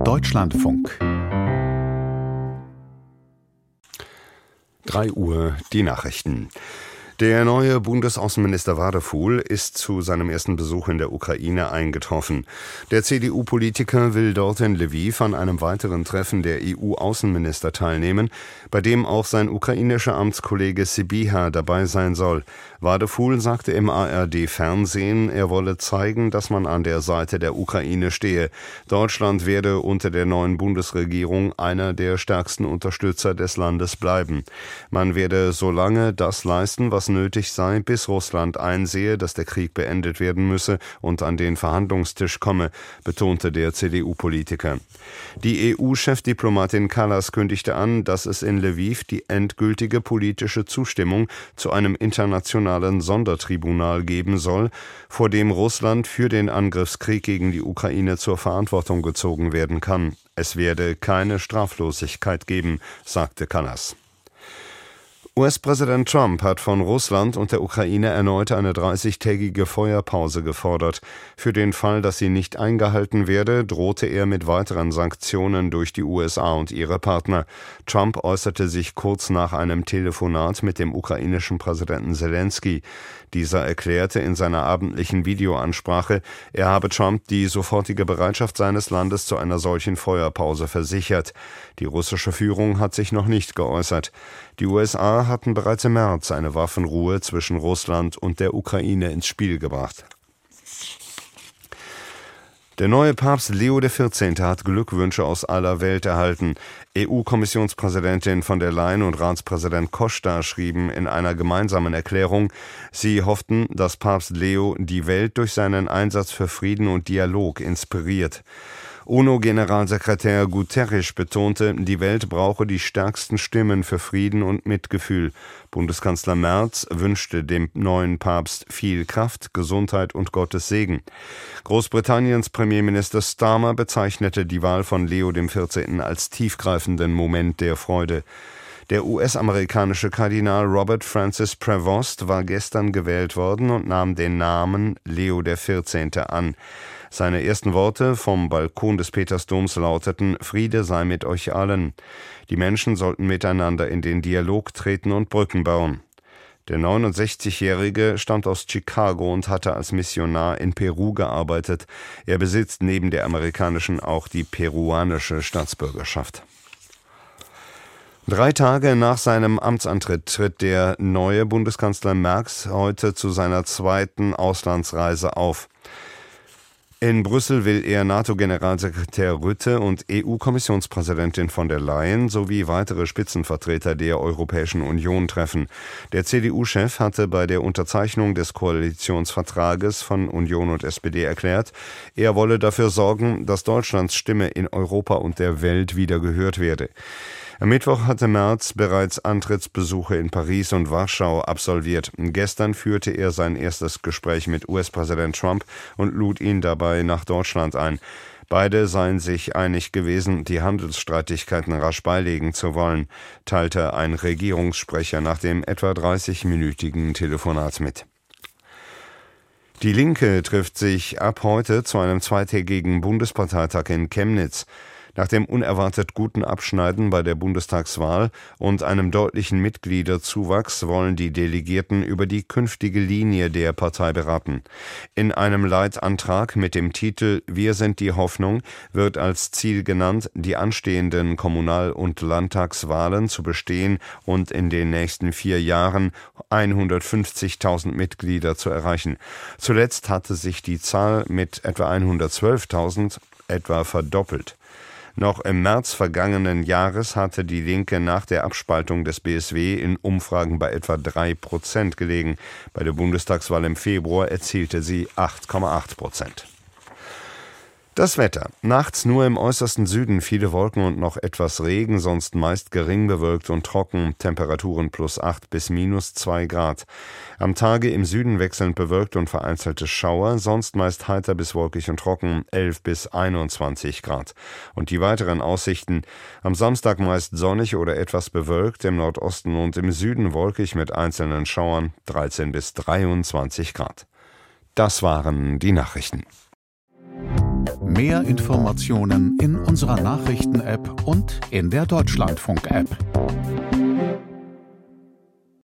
Deutschlandfunk. 3 Uhr, die Nachrichten. Der neue Bundesaußenminister Wadefuhl ist zu seinem ersten Besuch in der Ukraine eingetroffen. Der CDU-Politiker will dort in Lwiw an einem weiteren Treffen der EU-Außenminister teilnehmen, bei dem auch sein ukrainischer Amtskollege Sybiha dabei sein soll. Wadefuhl sagte im ARD-Fernsehen, er wolle zeigen, dass man an der Seite der Ukraine stehe. Deutschland werde unter der neuen Bundesregierung einer der stärksten Unterstützer des Landes bleiben. Man werde so lange das leisten, was nötig sei, bis Russland einsehe, dass der Krieg beendet werden müsse und an den Verhandlungstisch komme, betonte der CDU-Politiker. Die EU-Chefdiplomatin Kallas kündigte an, dass es in Lwiw die endgültige politische Zustimmung zu einem internationalen Sondertribunal geben soll, vor dem Russland für den Angriffskrieg gegen die Ukraine zur Verantwortung gezogen werden kann. Es werde keine Straflosigkeit geben, sagte Kallas. US-Präsident Trump hat von Russland und der Ukraine erneut eine 30-tägige Feuerpause gefordert. Für den Fall, dass sie nicht eingehalten werde, drohte er mit weiteren Sanktionen durch die USA und ihre Partner. Trump äußerte sich kurz nach einem Telefonat mit dem ukrainischen Präsidenten Zelensky. Dieser erklärte in seiner abendlichen Videoansprache, er habe Trump die sofortige Bereitschaft seines Landes zu einer solchen Feuerpause versichert. Die russische Führung hat sich noch nicht geäußert. Die USA hatten bereits im März eine Waffenruhe zwischen Russland und der Ukraine ins Spiel gebracht. Der neue Papst Leo XIV. Hat Glückwünsche aus aller Welt erhalten. EU-Kommissionspräsidentin von der Leyen und Ratspräsident Costa schrieben in einer gemeinsamen Erklärung, sie hofften, dass Papst Leo die Welt durch seinen Einsatz für Frieden und Dialog inspiriert. UNO-Generalsekretär Guterres betonte, die Welt brauche die stärksten Stimmen für Frieden und Mitgefühl. Bundeskanzler Merz wünschte dem neuen Papst viel Kraft, Gesundheit und Gottes Segen. Großbritanniens Premierminister Starmer bezeichnete die Wahl von Leo XIV. Als tiefgreifenden Moment der Freude. Der US-amerikanische Kardinal Robert Francis Prevost war gestern gewählt worden und nahm den Namen Leo XIV. An. Seine ersten Worte vom Balkon des Petersdoms lauteten: Friede sei mit euch allen. Die Menschen sollten miteinander in den Dialog treten und Brücken bauen. Der 69-Jährige stammt aus Chicago und hatte als Missionar in Peru gearbeitet. Er besitzt neben der amerikanischen auch die peruanische Staatsbürgerschaft. 3 Tage nach seinem Amtsantritt tritt der neue Bundeskanzler Merz heute zu seiner zweiten Auslandsreise auf. In Brüssel will er NATO-Generalsekretär Rutte und EU-Kommissionspräsidentin von der Leyen sowie weitere Spitzenvertreter der Europäischen Union treffen. Der CDU-Chef hatte bei der Unterzeichnung des Koalitionsvertrages von Union und SPD erklärt, er wolle dafür sorgen, dass Deutschlands Stimme in Europa und der Welt wieder gehört werde. Am Mittwoch hatte Merz bereits Antrittsbesuche in Paris und Warschau absolviert. Gestern führte er sein erstes Gespräch mit US-Präsident Trump und lud ihn dabei nach Deutschland ein. Beide seien sich einig gewesen, die Handelsstreitigkeiten rasch beilegen zu wollen, teilte ein Regierungssprecher nach dem etwa 30-minütigen Telefonat mit. Die Linke trifft sich ab heute zu einem zweitägigen Bundesparteitag in Chemnitz. Nach dem unerwartet guten Abschneiden bei der Bundestagswahl und einem deutlichen Mitgliederzuwachs wollen die Delegierten über die künftige Linie der Partei beraten. In einem Leitantrag mit dem Titel Wir sind die Hoffnung wird als Ziel genannt, die anstehenden Kommunal- und Landtagswahlen zu bestehen und in den nächsten 4 Jahren 150.000 Mitglieder zu erreichen. Zuletzt hatte sich die Zahl mit etwa 112.000 etwa verdoppelt. Noch im März vergangenen Jahres hatte die Linke nach der Abspaltung des BSW in Umfragen bei etwa 3% gelegen. Bei der Bundestagswahl im Februar erzielte sie 8,8%. Das Wetter. Nachts nur im äußersten Süden viele Wolken und noch etwas Regen, sonst meist gering bewölkt und trocken. Temperaturen +8 bis -2 Grad. Am Tage im Süden wechselnd bewölkt und vereinzelte Schauer, sonst meist heiter bis wolkig und trocken, 11 bis 21 Grad. Und die weiteren Aussichten. Am Samstag meist sonnig oder etwas bewölkt, im Nordosten und im Süden wolkig mit einzelnen Schauern, 13 bis 23 Grad. Das waren die Nachrichten. Mehr Informationen in unserer Nachrichten-App und in der Deutschlandfunk-App.